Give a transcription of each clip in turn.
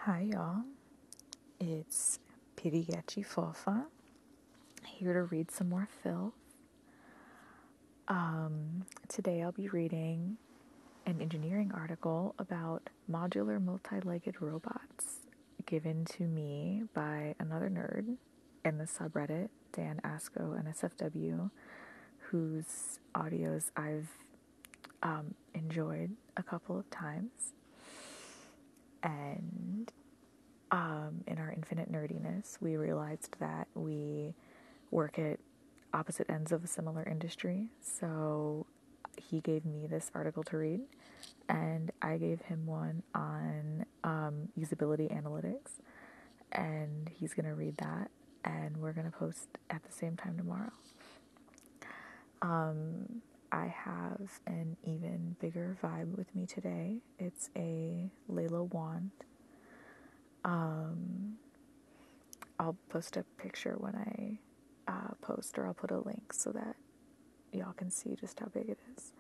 Hi, y'all. It's Pirigechi Fofa here to read some more filth. Today I'll be reading an engineering article about modular multi-legged robots given to me by another nerd in the subreddit, Dan Asco NSFW, whose audios I've enjoyed a couple of times. And in our infinite nerdiness, we realized that we work at opposite ends of a similar industry. So he gave me this article to read, and I gave him one on usability analytics. And he's going to read that, and we're going to post at the same time tomorrow. I have an even bigger vibe with me today. It's a Layla wand. I'll post a picture when I post, or I'll put a link so that y'all can see just how big it is.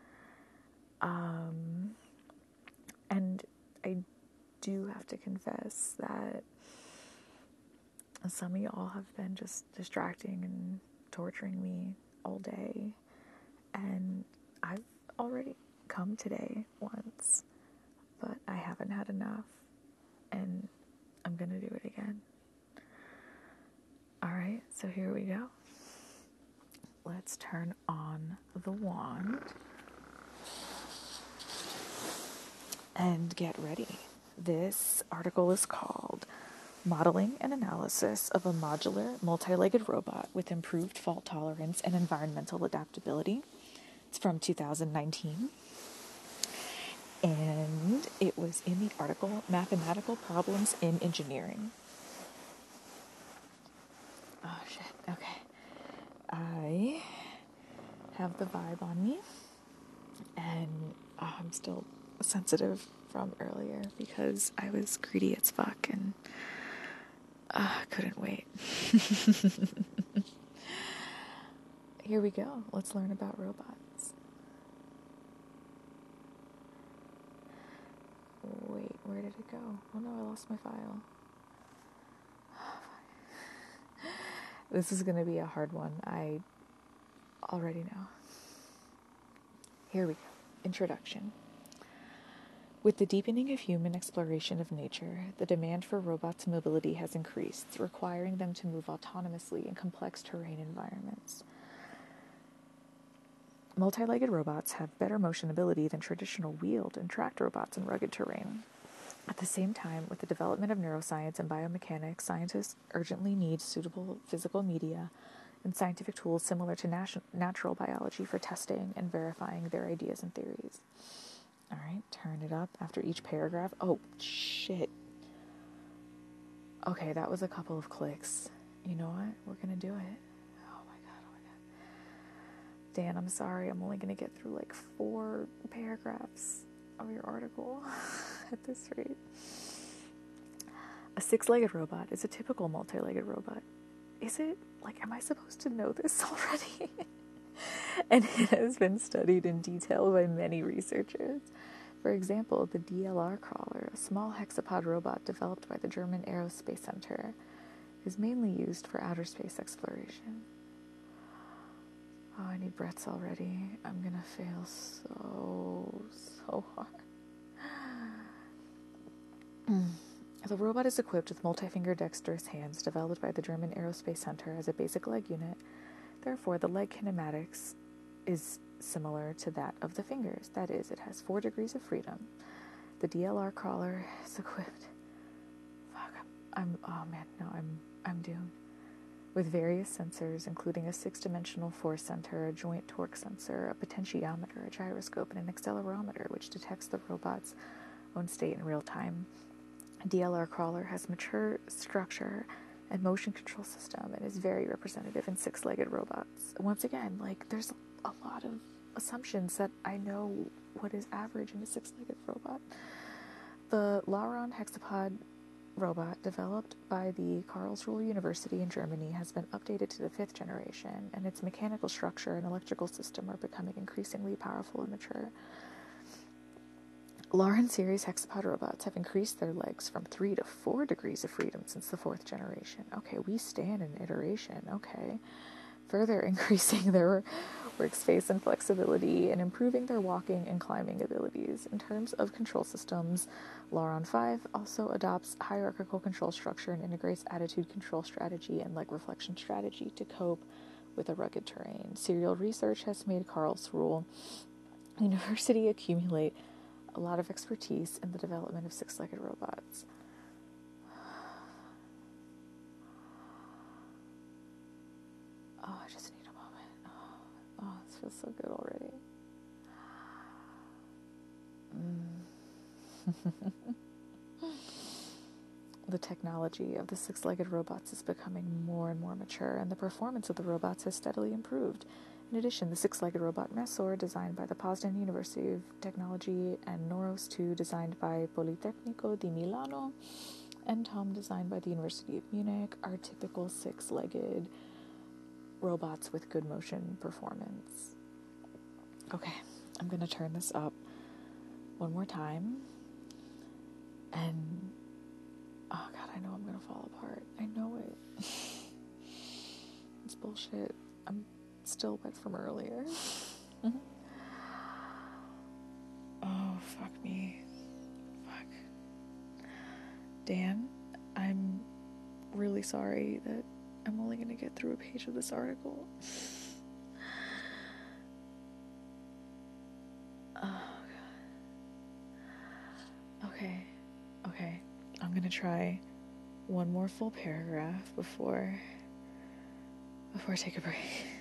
And I do have to confess that some of y'all have been just distracting and torturing me all day, and I've already come today once, but I haven't had enough, and I'm gonna do it again. Alright, so here we go. Let's turn on the wand and get ready. This article is called Modeling and Analysis of a Modular Multi-Legged Robot with Improved Fault Tolerance and Environmental Adaptability. It's from 2019. And it was in the article Mathematical Problems in Engineering. Oh shit, okay. I have the vibe on me, and I'm still sensitive from earlier because I was greedy as fuck and couldn't wait. Here we go. Let's learn about robots. Wait, where did it go? Oh no, I lost my file. This is going to be a hard one. I already know. Here we go. Introduction. With the deepening of human exploration of nature, the demand for robots' mobility has increased, requiring them to move autonomously in complex terrain environments. Multi-legged robots have better motion ability than traditional wheeled and tracked robots in rugged terrain. At the same time, with the development of neuroscience and biomechanics, scientists urgently need suitable physical media and scientific tools similar to natural biology for testing and verifying their ideas and theories. All right, turn it up after each paragraph. Oh, shit. Okay, that was a couple of clicks. You know what? We're going to do it. Oh my god. Dan, I'm sorry. I'm only going to get through like 4 paragraphs of your article at this rate. A 6-legged robot is a typical multi-legged robot. Is it? Like, am I supposed to know this already? And it has been studied in detail by many researchers. For example, the DLR crawler, a small hexapod robot developed by the German Aerospace Center, is mainly used for outer space exploration. Oh, I need breaths already. I'm gonna fail so hard. The robot is equipped with multi-finger dexterous hands developed by the German Aerospace Center as a basic leg unit. Therefore, the leg kinematics is similar to that of the fingers. That is, it has 4 degrees of freedom. The DLR crawler is equipped. I'm doomed. With various sensors, including a 6-dimensional force center, a joint torque sensor, a potentiometer, a gyroscope, and an accelerometer, which detects the robot's own state in real time. A DLR crawler has mature structure and motion control system and is very representative in 6-legged robots. Once again, like, there's a lot of assumptions that I know what is average in a 6-legged robot. The Lauron hexapod robot, developed by the Karlsruhe University in Germany, has been updated to the 5th generation, and its mechanical structure and electrical system are becoming increasingly powerful and mature. Lauren series hexapod robots have increased their legs from 3 to 4 degrees of freedom since the 4th generation. Okay, we stand in iteration. Okay. Further increasing their workspace and flexibility and improving their walking and climbing abilities. In terms of control systems, Lauron 5 also adopts hierarchical control structure and integrates attitude control strategy and leg reflection strategy to cope with a rugged terrain. Serial research has made Karlsruhe University accumulate a lot of expertise in the development of six-legged robots. Oh, I just need a moment. Oh, this feels so good already. The technology of the six-legged robots is becoming more and more mature, and the performance of the robots has steadily improved. In addition, the six-legged robot Messor, designed by the Poznan University of Technology, and Noros 2, designed by Politecnico di Milano, and Tom, designed by the University of Munich, are typical six-legged robots with good motion performance. Okay, I'm going to turn this up one more time, and oh god, I know I'm going to fall apart. I know it. It's bullshit. I'm still wet from earlier. Oh, fuck me. Fuck. Dan, I'm really sorry that I'm only going to get through a page of this article. Oh, God. Okay. I'm going to try one more full paragraph before I take a break.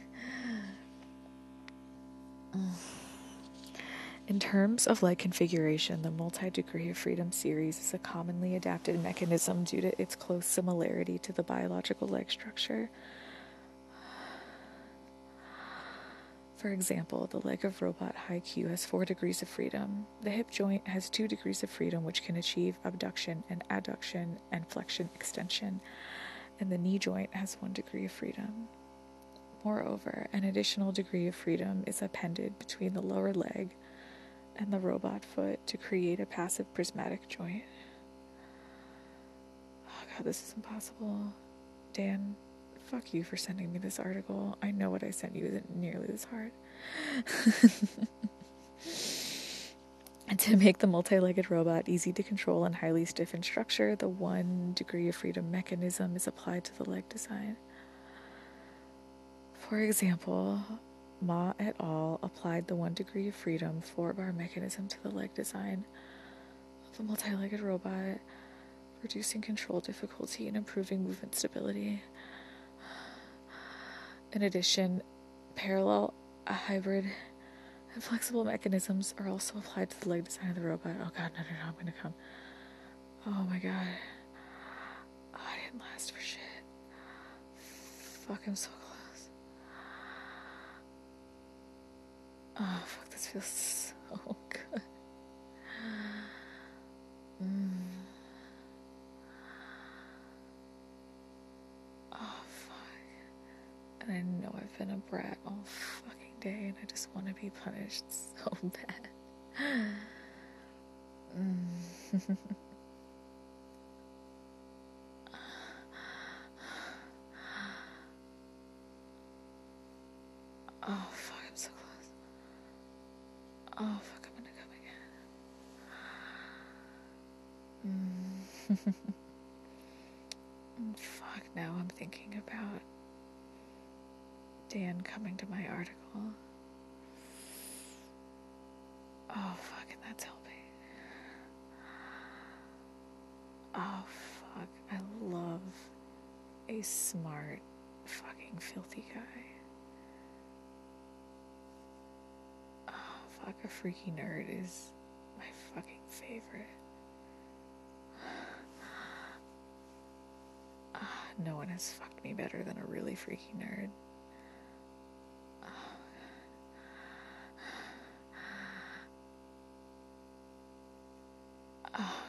In terms of leg configuration, the multi-degree of freedom series is a commonly adapted mechanism due to its close similarity to the biological leg structure. For example, the leg of robot HiQ has 4 degrees of freedom. The hip joint has 2 degrees of freedom, which can achieve abduction and adduction and flexion extension, and the knee joint has 1 degree of freedom. Moreover, an additional degree of freedom is appended between the lower leg and the robot foot to create a passive prismatic joint. Oh god, this is impossible. Dan, fuck you for sending me this article. I know what I sent you isn't nearly this hard. And to make the multi-legged robot easy to control and highly stiff in structure, the 1 degree of freedom mechanism is applied to the leg design. For example, Ma et al. Applied the 1 degree of freedom 4-bar mechanism to the leg design of the multi-legged robot, reducing control difficulty and improving movement stability. In addition, parallel, hybrid, and flexible mechanisms are also applied to the leg design of the robot. Oh god, no, I'm gonna come. Oh my god. Oh, I didn't last for shit. Fuck, I'm so close. Oh, fuck, this feels so good. Oh, fuck. And I know I've been a brat all fucking day, and I just want to be punished so bad. Oh, fuck, I'm so close. Oh, fuck, I'm gonna come again. Fuck, now I'm thinking about Dan coming to my article. Oh, fuck, and that's helping. Oh, fuck, I love a smart, fucking filthy guy. Oh, fuck, a freaky nerd is my fucking favorite. No one has fucked me better than a really freaky nerd. Oh,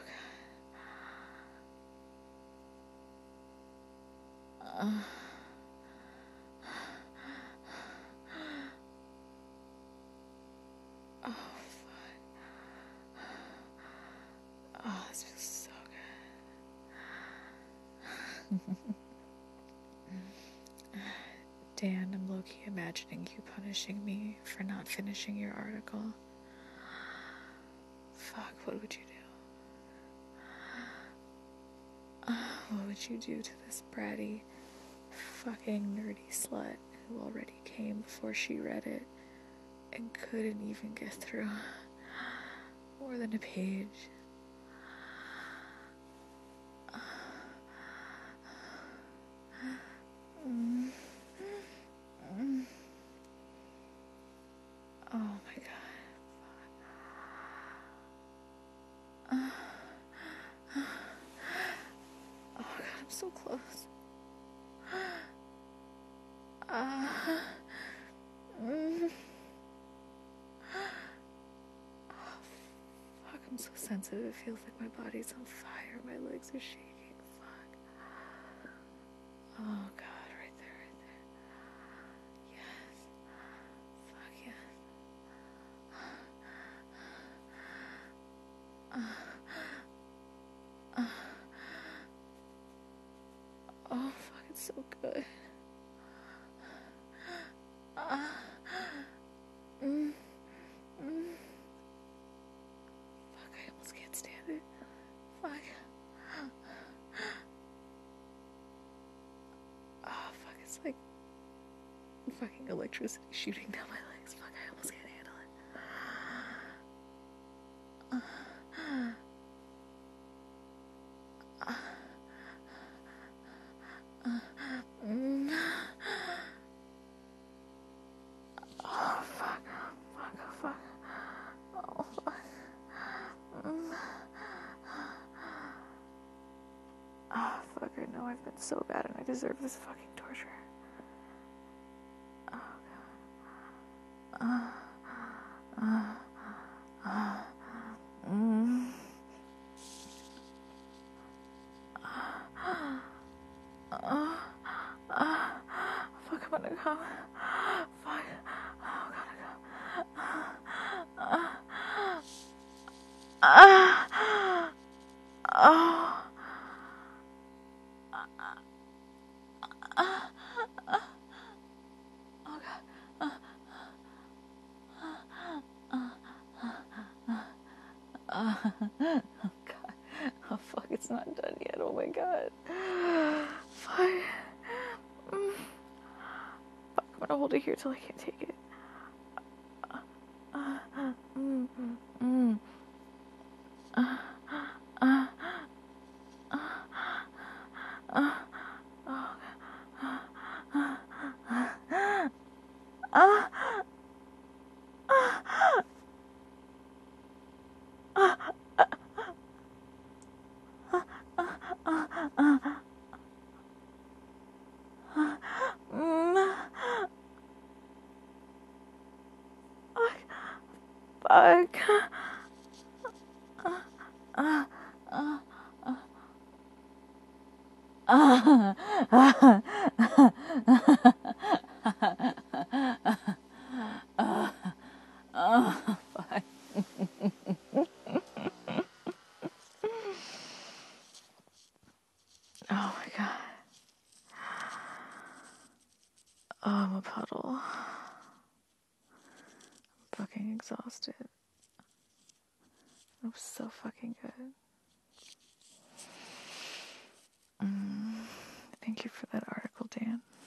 God. Oh, fuck. this feels so good. Dan, I'm low-key imagining you punishing me for not finishing your article. Fuck, what would you do? What would you do to this bratty, fucking nerdy slut who already came before she read it and couldn't even get through more than a page? Oh my god. Oh god, I'm so close. Fuck, I'm so sensitive. It feels like my body's on fire. My legs are shaking. Fuck. Oh god, right there, right there. Yes. Fuck yes. Oh fuck, it's so good. Fuck, I almost can't stand it. Fuck. Oh fuck, it's like fucking electricity shooting down my legs. Fuck, I almost can't handle it. Oh fuck, fuck, oh fuck, oh fuck. Oh fuck, I know I've been so bad and I deserve this fucking torture. Oh god. Fuck, I'm gonna come. Fuck. Oh, I'm gonna come. Oh. Oh god. Oh god. Oh fuck, it's not done yet. Oh my god. Fuck. Fuck, I'm gonna hold it here till I can't take it. Fuck. Fuck. Oh my god. Oh, I'm a puddle. I'm fucking exhausted. It was so fucking good. Thank you for that article, Dan.